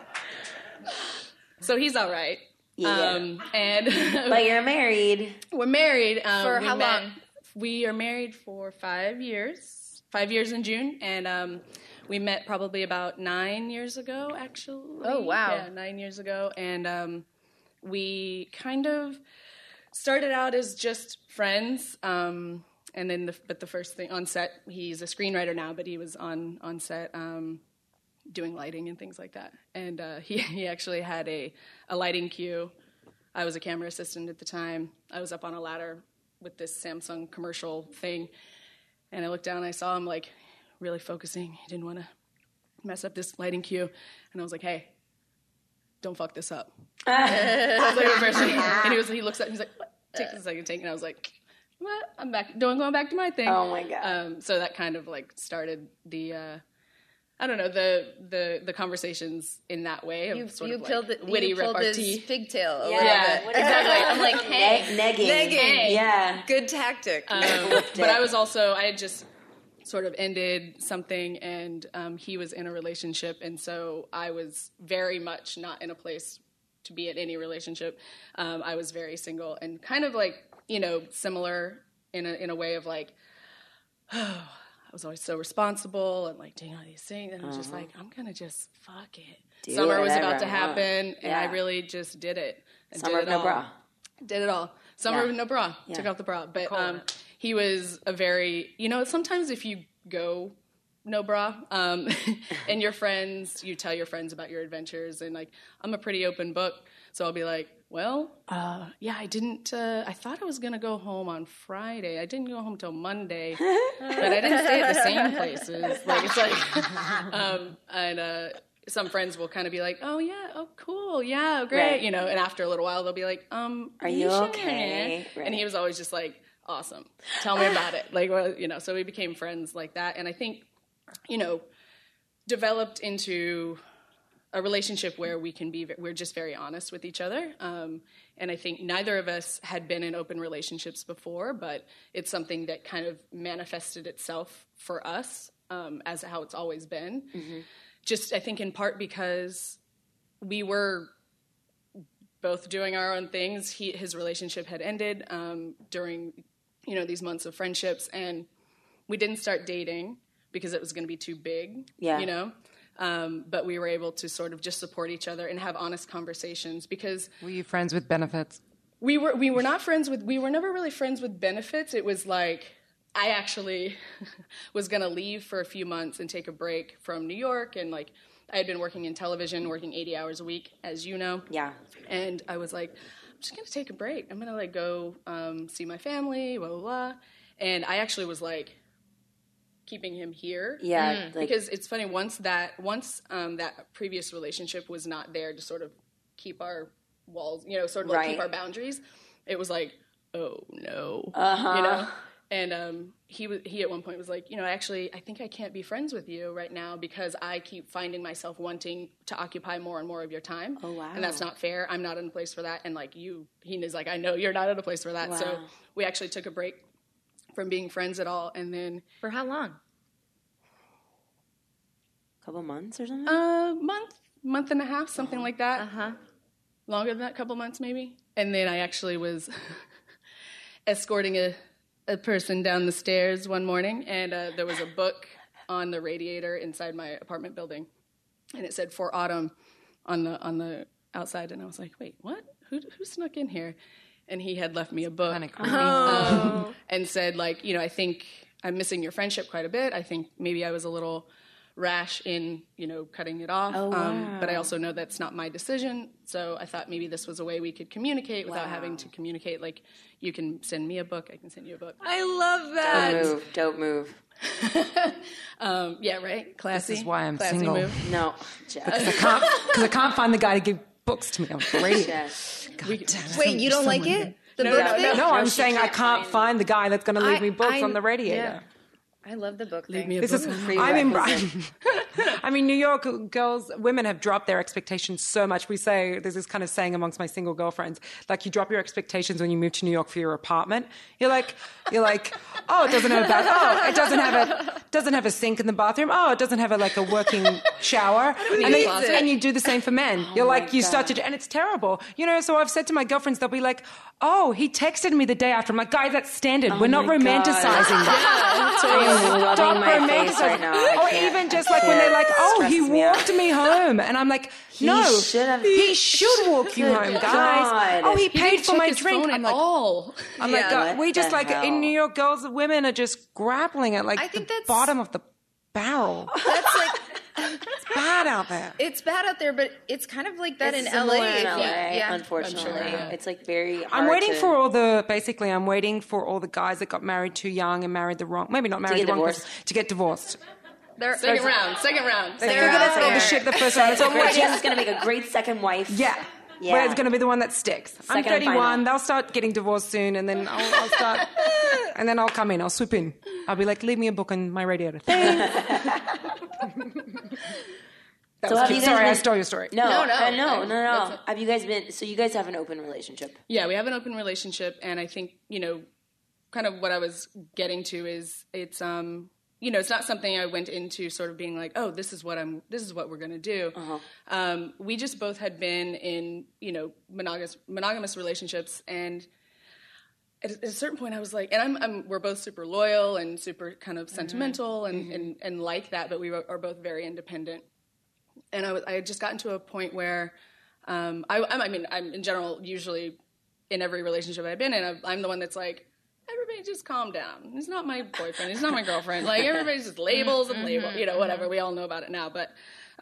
So he's all right. Yeah. And But you're married. we're married. For how long? We are married for 5 years. 5 years in June, and we met probably about 9 years ago, actually. Oh, wow. Yeah, 9 years ago, and we kind of started out as just friends. And then, the first thing on set, he's a screenwriter now, but he was on set doing lighting and things like that. And he actually had a lighting cue. I was a camera assistant at the time. I was up on a ladder with this Samsung commercial thing, and I looked down and I saw him like really focusing. He didn't want to mess up this lighting cue, and I was like, "Hey, don't fuck this up." That was like the first thing. And he looks at me, he's like, "What? Take the second take," and I was like, "What? I'm back. Going back to my thing." Oh my God. So that kind of like started the I don't know, the conversations in that way of You pulled pulled witty his repartee. pigtail a Yeah. little Yeah, bit. exactly. I'm like, hey, Negging. Yeah. good tactic. But I had just sort of ended something, and he was in a relationship, and so I was very much not in a place to be in any relationship. I was very single and kind of like, similar in a way of like, I was always so responsible and like doing all these things, and I was just like, I'm gonna just fuck it. Do Summer was whatever about to I want. happen, and I Yeah. really just did it. And Summer did of it no all. bra. Did it all. Summer Yeah. with no bra. Yeah. Took off the bra. But he was a very, sometimes if you go no bra, and your friends, you tell your friends about your adventures, and like, I'm a pretty open book, so I'll be like, well, yeah, I didn't, I thought I was going to go home on Friday. I didn't go home till Monday, but I didn't stay at the same places. Like, it's like, some friends will kind of be like, oh, yeah, oh, cool, yeah, great, Right. and after a little while, they'll be like, Are you sure? okay? Right. And he was always just like, awesome, tell me about it. Like, well, so we became friends like that. And I think, developed into a relationship where we're just very honest with each other. And I think neither of us had been in open relationships before, but it's something that kind of manifested itself for us as how it's always been. Mm-hmm. Just, I think, in part because we were both doing our own things. His relationship had ended during, these months of friendships, and we didn't start dating because it was going to be too big, but we were able to sort of just support each other and have honest conversations because... Were you friends with benefits? We were never really friends with benefits. It was like, I actually was going to leave for a few months and take a break from New York, and like, I had been working in television, working 80 hours a week, as you know. Yeah. And I was like, I'm just going to take a break. I'm going to like go see my family, blah, blah, blah. And I actually was like, keeping him here. Yeah. Because it's funny, once that previous relationship was not there to sort of keep our walls, sort of like keep our boundaries, it was like, oh no. And he at one point was like, actually, I think I can't be friends with you right now because I keep finding myself wanting to occupy more and more of your time. Oh, wow. And that's not fair. I'm not in a place for that. And like he is like, I know you're not in a place for that. Wow. So we actually took a break from being friends at all, and then... For how long? Couple months or something? Month and a half, something like that. Longer than that, couple months maybe. And then I actually was escorting a person down the stairs one morning, and there was a book on the radiator inside my apartment building, and it said "For Autumn" on the outside, and I was like, wait, what? Who snuck in here? And he had left me a book and said, like, I think I'm missing your friendship quite a bit. I think maybe I was a little rash in, cutting it off. Oh, wow. But I also know that's not my decision. So I thought maybe this was a way we could communicate without having to communicate. Like, you can send me a book, I can send you a book. I love that. Dope move. Yeah, right? Classy. This is why I'm Classy single. Move. No. Because I can't find the guy to give books to me on the radio. Wait, you don't like it? The book thing? No, I'm saying I can't find the guy that's going to leave me books on the radiator. Yeah. I love the book thing. I mean, New York women have dropped their expectations so much. We say, there's this kind of saying amongst my single girlfriends, like, you drop your expectations when you move to New York for your apartment. You're like, oh, it doesn't have a bath. Oh, it doesn't have a sink in the bathroom. Oh, it doesn't have a working shower. And you do the same for men. You're like, you start to, and it's terrible. So I've said to my girlfriends, they'll be like, oh, he texted me the day after. I'm like, guys, that's standard. We're not romanticizing that. Stop my face right now. Or even just like when they're like, oh, he walked me home. And I'm like, no, he should walk you home, guys. Oh, he paid for my drink. I'm like, we just in New York, women are just grappling at I think the that's, bottom of the barrel. That's it's bad out there. It's bad out there, but it's kind of like that it's in LA. Unfortunately. It's very hard. I'm waiting for all the guys that got married too young and married the wrong, maybe not married the wrong person, to get divorced. Second round. They figure that's all the shit the first round. So Jess is going to make a great second wife. Yeah. Where it's going to be the one that sticks. I'm 31. They'll start getting divorced soon, and then I'll start, and then I'll come in. I'll swoop in. I'll be like, leave me a book on my radiator. Sorry, I stole your story. No. Have you guys been? So you guys have an open relationship? Yeah, we have an open relationship, and I think kind of what I was getting to is it's it's not something I went into sort of being like, oh, this is what we're going to do. We just both had been in, monogamous relationships, and at a certain point I was like, and we're both super loyal and super kind of sentimental and like that, but we are both very independent. And I had just gotten to a point where, I'm in general, usually in every relationship I've been in, I'm the one that's like, everybody just calm down. He's not my boyfriend. He's not my girlfriend. Like, everybody's just labels and labels, whatever. We all know about it now. But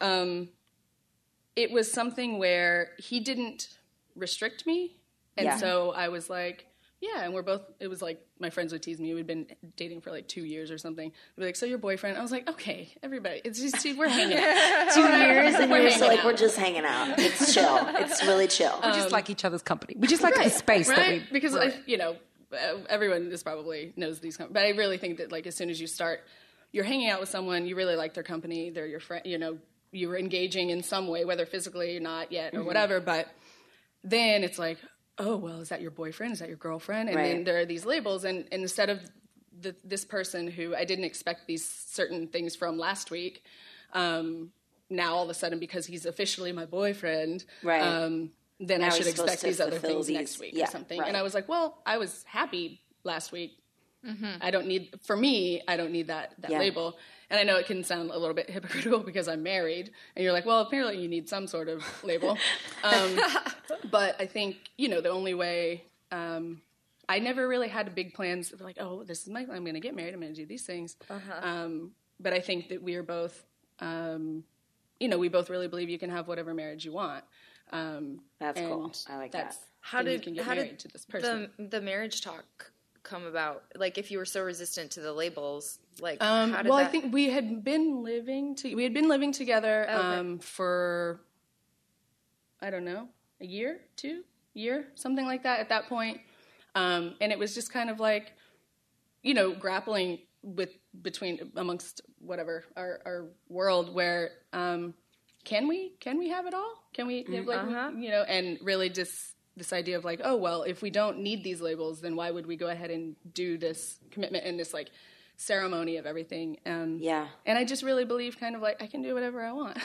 it was something where he didn't restrict me. And so I was like, yeah, and it was like, my friends would tease me. We'd been dating for like 2 years or something. They'd be like, so your boyfriend? I was like, okay, everybody. It's just, we're hanging out. 2 years and we're so like, we're just hanging out. It's chill. It's really chill. We just like each other's company. We just like the space that we... Because, everyone just probably knows these, but I really think that like as soon as you start, you're hanging out with someone, you really like their company, they're your friend, you were engaging in some way, whether physically or not yet or whatever. But then it's like, oh, well, is that your boyfriend? Is that your girlfriend? And then there are these labels. And instead of this person who I didn't expect these certain things from last week, now all of a sudden, because he's officially my boyfriend, then now I should expect these other things next week or something. And I was like, well, I was happy last week. I don't need that label. And I know it can sound a little bit hypocritical because I'm married, and you're like, well, apparently you need some sort of label. But I think, the only way, I never really had big plans of like, oh, this is I'm going to get married, I'm going to do these things. But I think that we are both, we both really believe you can have whatever marriage you want. That's cool. I like that. How did you can get married to this person. The marriage talk come about? Like, if you were so resistant to the labels, like, how did that... I think we had been living together for, I don't know, a year, something like that at that point. And it was just kind of like, grappling amongst whatever our world where, can we have it all? Can we, and really just this idea of like, oh, well, if we don't need these labels, then why would we go ahead and do this commitment and this like ceremony of everything? And I just really believe kind of like I can do whatever I want,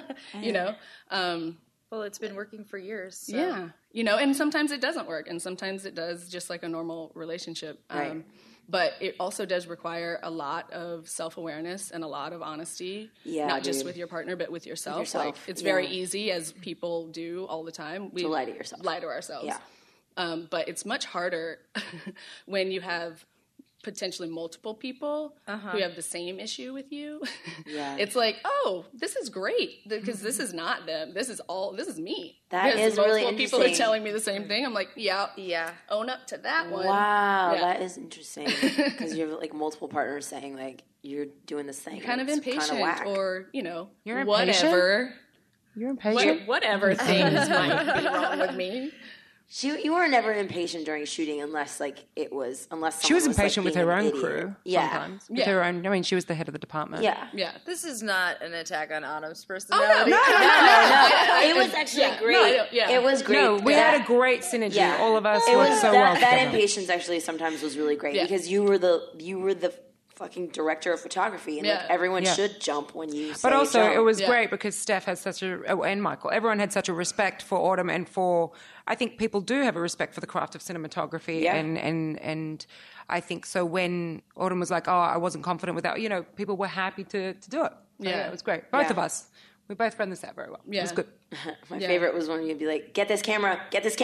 Well, it's been working for years. So. Yeah. And sometimes it doesn't work and sometimes it does, just like a normal relationship. Right. But it also does require a lot of self-awareness and a lot of honesty, just with your partner, but with yourself. Like, it's very easy, as people do all the time. To lie to yourself. Lie to ourselves. Yeah. But it's much harder when you have potentially multiple people who have the same issue with you. Yeah. It's like, oh, this is great because this is not them. This is me. That is really interesting. People are telling me the same thing. I'm like, yeah, own up to that one. Wow, that is interesting because you have like multiple partners saying like you're doing this thing. You're kind of impatient, kind of whack. Or You're whatever. You're impatient. Whatever things might be wrong with me. You were never impatient during shooting unless she was impatient with her own crew. Yeah. Sometimes. With her own. I mean, she was the head of the department. Yeah. Yeah. This is not an attack on Autumn's personality. No. It was actually great. It was great. No, we had a great synergy. Yeah. All of us worked so well together. That impatience actually sometimes was really great because you were the fucking director of photography, and like everyone should jump when you say But also jump. it was great because Steph has and Michael, everyone had such a respect for Autumn and for, I think people do have a respect for the craft of cinematography and I think so when Autumn was like, oh, I wasn't confident with that, people were happy to do it. So, it was great. Both of us. We both ran this out very well. Yeah. It was good. My favorite was when you'd be like, get this camera.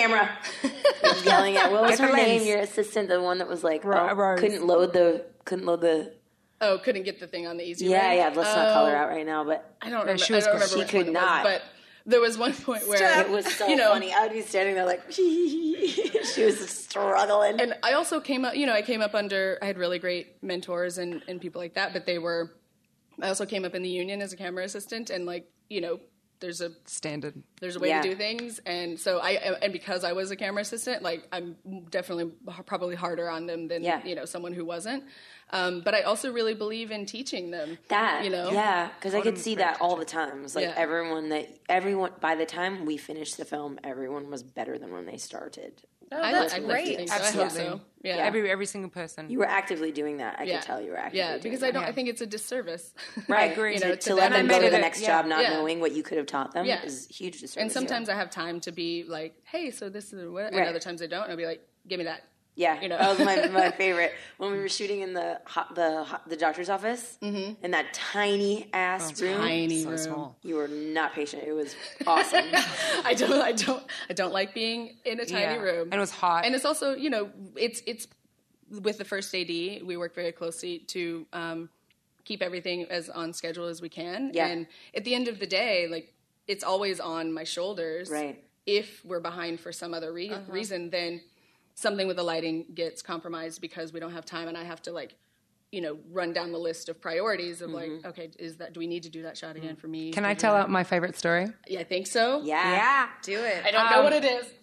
Yelling at, what was her name? Your assistant, the one that was like, couldn't load the... Oh, couldn't get the thing on the easy way? Yeah, let's not call her out right now, but... I don't remember. She could not. But there was one point where... It was so funny. I would be standing there like... She was struggling. And I also came up under... I had really great mentors and people like that, but they were... I also came up in the union as a camera assistant, and there's a standard. There's a way to do things, and so because I was a camera assistant, like I'm definitely probably harder on them than someone who wasn't. But I also really believe in teaching them that. Because I could see that all the time. It was like everyone by the time we finished the film, everyone was better than when they started. Oh, that's great. So. Absolutely. I hope so. Yeah. Every single person. You were actively doing that. I could tell you were actively doing that. Because I think it's a disservice. Right. I agree. To let them go to the next job not knowing what you could have taught them is a huge disservice. And sometimes I have time to be like, hey, so this is what, and other times I don't, and I'll be like, give me that. Yeah, that was my favorite. When we were shooting in the doctor's office, in that tiny ass room. Tiny room. Small. You were not patient. It was awesome. I don't like being in a tiny room. And it was hot. And it's also, it's with the first AD, we work very closely to keep everything as on schedule as we can. Yeah. And at the end of the day, like, it's always on my shoulders. Right. If we're behind for some other reason, then something with the lighting gets compromised because we don't have time, and I have to run down the list of priorities of okay, do we need to do that shot again for me? Can I tell out my favorite story? Yeah, I think so. Yeah. Do it. I don't know what it is.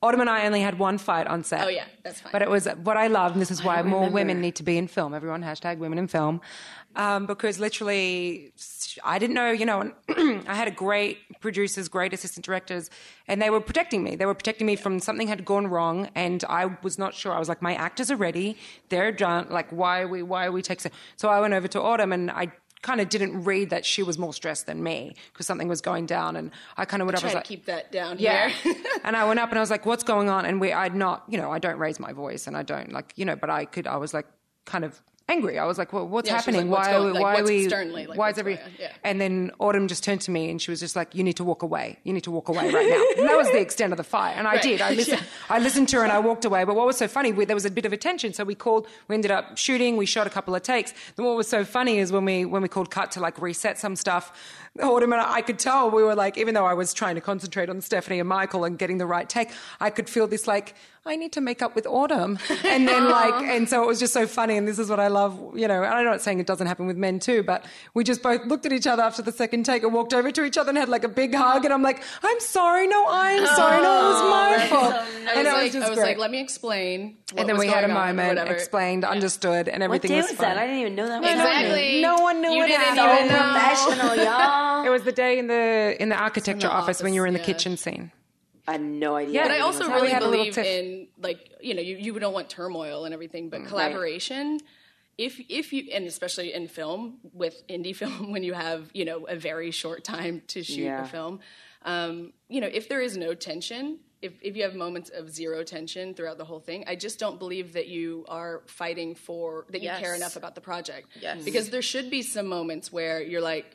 Autumn and I only had one fight on set. Oh, yeah, that's fine. But it was what I loved, and this is why more women need to be in film. Everyone, #women in film. Because literally, I didn't know, and I had great producers, great assistant directors, and they were protecting me. They were protecting me from something had gone wrong, and I was not sure. I was like, my actors are ready. They're done. Like, why are we taking so I went over to Autumn, and I kind of didn't read that she was more stressed than me because something was going down, and I kind of went up. I was like, keep that down here. And I went up and I was like, what's going on? And I don't raise my voice, and I don't but I was like kind of angry. I was like, well, what's happening? Like, why are we externally? Like, why is every? And then Autumn just turned to me and she was just like, you need to walk away. You need to walk away right now. And that was the extent of the fight. And I did. I listened to her and I walked away. But what was so funny, there was a bit of a tension. So we ended up shooting. We shot a couple of takes. Then what was so funny is when we called cut to like reset some stuff, Autumn and I could tell we were like, even though I was trying to concentrate on Stephanie and Michael and getting the right take, I could feel this like, I need to make up with Autumn. And then and so it was just so funny. And this is what I love, and I'm not saying it doesn't happen with men too, but we just both looked at each other after the second take and walked over to each other and had like a big hug. And I'm like, I'm sorry. No, I'm sorry. No, it was my fault. And I was like, let me explain. And then we had a moment, explained, understood, and everything was fine. What day was that? I didn't even know that was Exactly. No one knew You what didn't happened. even know. Professional, y'all. It was the day in the architecture office when you were in the kitchen scene. I had no idea. Yeah, but I also really had a little believe in you don't want turmoil and everything, but collaboration. Right. If you, and especially in film, with indie film, when you have a very short time to shoot a film, if there is no tension, if you have moments of zero tension throughout the whole thing, I just don't believe that you are fighting for that you care enough about the project. Yes, because there should be some moments where you're like,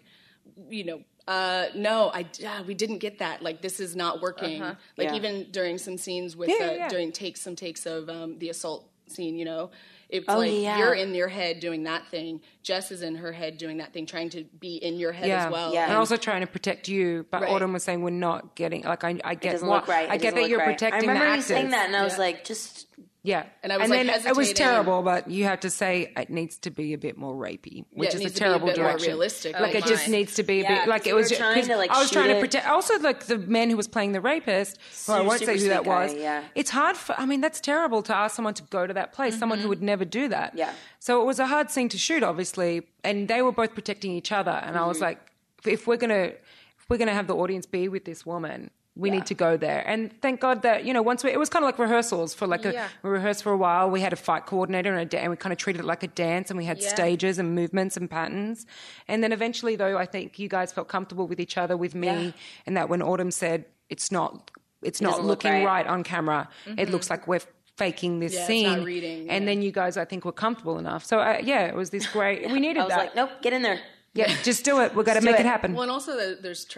no, we didn't get that. Like, this is not working. Even during some scenes with, during some takes of the assault scene, it's you're in your head doing that thing. Jess is in her head doing that thing, trying to be in your head as well. Yeah. And also trying to protect you. But Autumn was saying we're not getting, like, I get it doesn't look right. I get that you're protecting the actors. I remember you saying that, and I was like, just... Yeah. And I was then it was terrible, but you have to say it needs to be a bit more rapey, which is a terrible direction. More realistic. Like, it just needs to be a bit, like, it was, I was trying to protect, also, like, the man who was playing the rapist, I won't say who that was. It's hard that's terrible to ask someone to go to that place, someone who would never do that. Yeah. So it was a hard scene to shoot, obviously, and they were both protecting each other, and I was like, if we're gonna have the audience be with this woman, we need to go there. And thank God that, once it was kind of like rehearsals for we rehearsed for a while. We had a fight coordinator and we kind of treated it like a dance, and we had stages and movements and patterns. And then eventually, though, I think you guys felt comfortable with each other, with me, and that when Autumn said it's not looking right on camera, it looks like we're faking this scene. It's not reading, and then you guys, I think, were comfortable enough. So, it was this great... We needed that. I was like, nope, get in there. Yeah, just do it. We've got to make it happen. Well, and also there's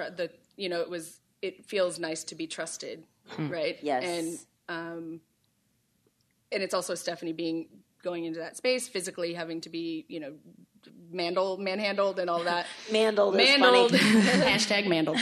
it feels nice to be trusted, right? Yes. And it's also Stephanie going into that space, physically having to be, manhandled and all that. Mandled is funny. #mandled.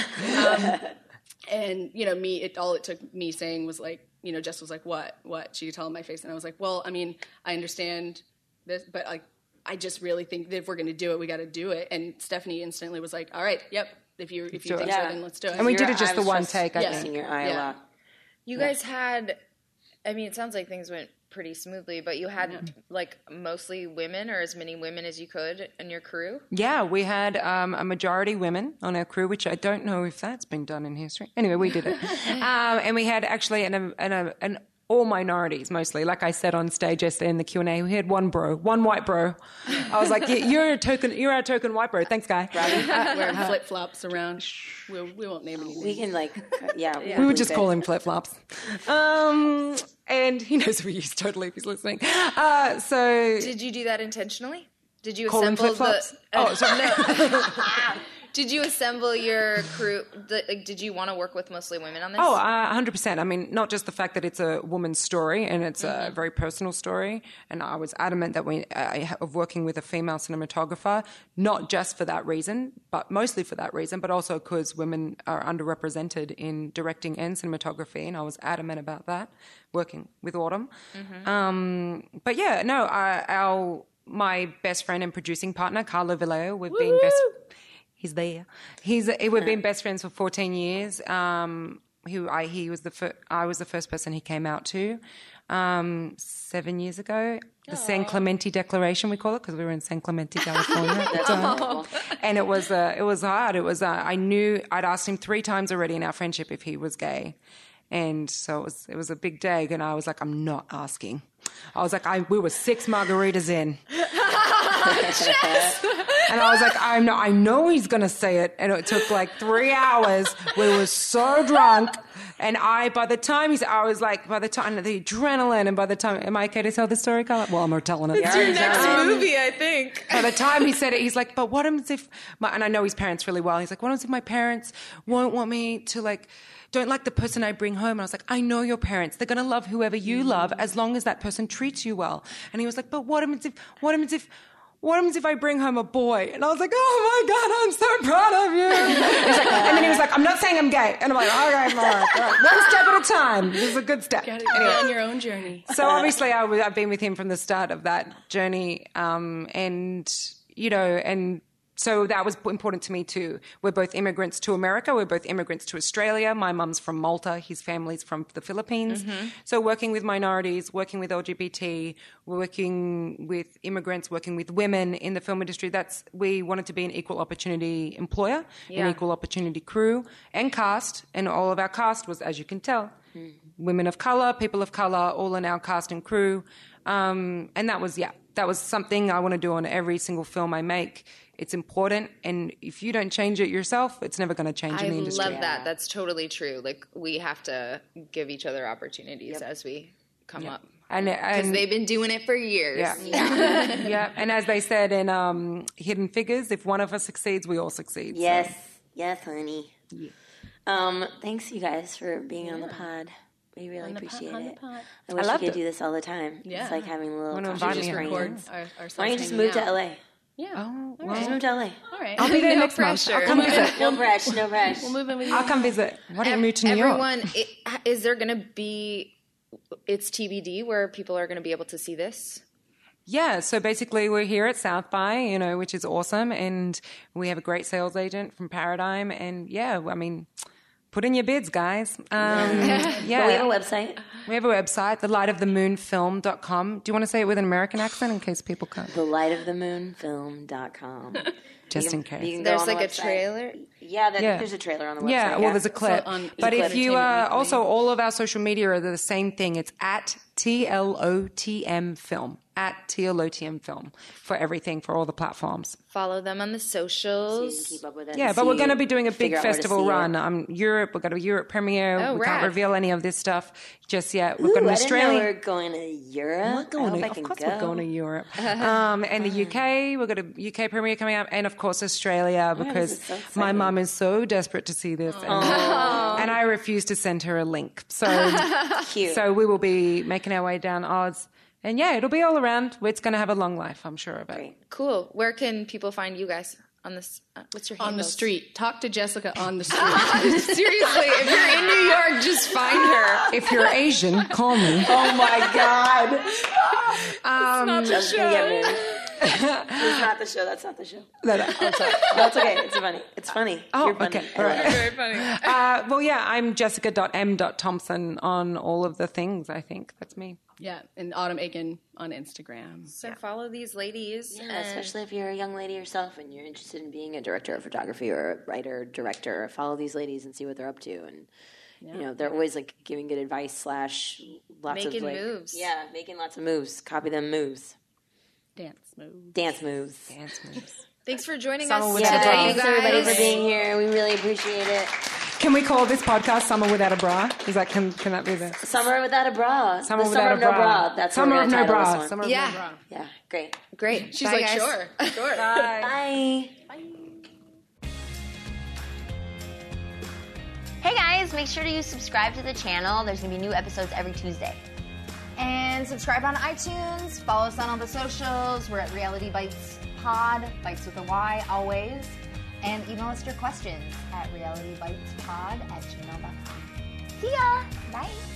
And, it took me saying was like, Jess was like, what? She could tell in my face. And I was like, well, I mean, I understand this, but like, I just really think that if we're going to do it, we got to do it. And Stephanie instantly was like, all right, yep. If you think so, then let's do it. And we did it just the one take, I think. In your eye a lot. You guys had, I mean, it sounds like things went pretty smoothly, but you had like mostly women, or as many women as you could in your crew? Yeah, we had a majority women on our crew, which I don't know if that's been done in history. Anyway, we did it. And we had actually an all minorities mostly. Like I said on stage yesterday in the Q&A, we had one white bro. I was like, you're our token white bro. Thanks, guy. Wearing flip-flops around. We won't name anything. We can we would just call him flip-flops. And he knows who he is totally if he's listening. So did you do that intentionally? Did you call him flip-flops? No. Did you assemble your crew? Did you want to work with mostly women on this? Oh, 100%. I mean, not just the fact that it's a woman's story and it's a very personal story. And I was adamant that of working with a female cinematographer, not just for that reason, but mostly for that reason, but also because women are underrepresented in directing and cinematography. And I was adamant about that, working with Autumn. But yeah, no, my best friend and producing partner, Carlo Vallejo, we've been best... He's there. We've been best friends for 14 years. I was the first person he came out to 7 years ago. The San Clemente Declaration, we call it, because we were in San Clemente, California at the time. And it was hard. It was I knew I'd asked him 3 times already in our friendship if he was gay. And so it was a big day, and I was like, I'm not asking. I was like, we were 6 margaritas in. And I was like, I know he's going to say it. And it took like 3 hours. We were so drunk. And by the time the adrenaline, and by the time, am I okay to tell the story, Carla? Well, I'm telling it. It's your next movie, I think. By the time he said it, he's like, but what happens if, and I know his parents really well. He's like, what happens if my parents won't want me to don't like the person I bring home? And I was like, I know your parents. They're going to love whoever you love as long as that person treats you well. And he was like, but what happens if I bring home a boy? And I was like, oh my God, I'm so proud of you. And then he was like, I'm not saying I'm gay. And I'm like, all right, one step at a time. This is a good step. Anyway, on your own journey. So obviously I've been with him from the start of that journey. So that was important to me too. We're both immigrants to America. We're both immigrants to Australia. My mum's from Malta. His family's from the Philippines. Mm-hmm. So working with minorities, working with LGBT, working with immigrants, working with women in the film industry, we wanted to be an equal opportunity employer, an equal opportunity crew and cast. And all of our cast was, as you can tell, women of color, people of color, all in our cast and crew. And that was something I want to do on every single film I make. It's important, and if you don't change it yourself, it's never going to change in the industry. I love that. That's totally true. Like, we have to give each other opportunities as we come up. Because they've been doing it for years. Yeah. And as they said in Hidden Figures, if one of us succeeds, we all succeed. Yes. So. Yes, honey. Yeah. Thanks, you guys, for being on the pod. We really appreciate it. I wish we could do this all the time. Yeah. It's like having a little conference. Why don't you just move to LA? Yeah. Oh, well. Just move to LA. All right. I'll be there next month. I'll come visit. No pressure. We'll move in with you. I'll come visit. Why don't you move to New York? Is there going to be, it's TBD where people are going to be able to see this? Yeah, so basically we're here at South by, which is awesome, and we have a great sales agent from Paradigm, and put in your bids, guys. But we have a website. We have a website, thelightofthemoonfilm.com. Do you want to say it with an American accent in case people can't? Thelightofthemoonfilm.com. Just in case. There's like a trailer? Yeah, there's a trailer on the website. Yeah, well, there's a clip. But if you also, all of our social media are the same thing. It's at TLOTM Film. At TLOTM Film for everything, for all the platforms. Follow them on the socials. So you can keep up with it. Yeah, but we're going to be doing a big festival run. Europe, we've got a Europe premiere. We can't reveal any of this stuff just yet. We've got an Australian. I didn't know we're going to Europe. Of course we're going to Europe. And the UK, we've got a UK premiere coming up. And of course Australia, because my mum is so desperate to see this. And I refuse to send her a link. So, cute. So we will be making our way down Oz. And yeah, it'll be all around. It's going to have a long life, I'm sure of it. Great. Cool. Where can people find you guys on this? What's your handles? On the street. Talk to Jessica on the street. Seriously, if you're in New York, just find her. If you're Asian, call me. Oh my God. That's not the show. It's not the show. That's not the show. No. I'm sorry. That's okay. It's funny. Oh, You're funny. Okay. All right. Very funny. I'm Jessica.m.Thompson on all of the things, I think. That's me. Yeah, and Autumn Aiken on Instagram. So follow these ladies. Yeah, especially if you're a young lady yourself and you're interested in being a director of photography or a writer, director. Follow these ladies and see what they're up to. And, they're always like giving good advice / lots making of moves. Yeah, making lots of moves. Copy them moves. Dance moves. Thanks for joining us today, thanks everybody for being here. We really appreciate it. Can we call this podcast "Summer Without a Bra"? Is that can that be the Summer Without a Bra? Summer the Without Summer a Bra. No Bra. That's Summer what we're No gonna title Bra. this one. Summer No Bra. Yeah, great. She's Bye, like, guys. sure. Bye. Hey guys, make sure to subscribe to the channel. There's going to be new episodes every Tuesday. And subscribe on iTunes. Follow us on all the socials. We're at Reality Bites Pod, Bites with a Y, always. And email us your questions at realitybitespod@gmail.com. See ya! Bye!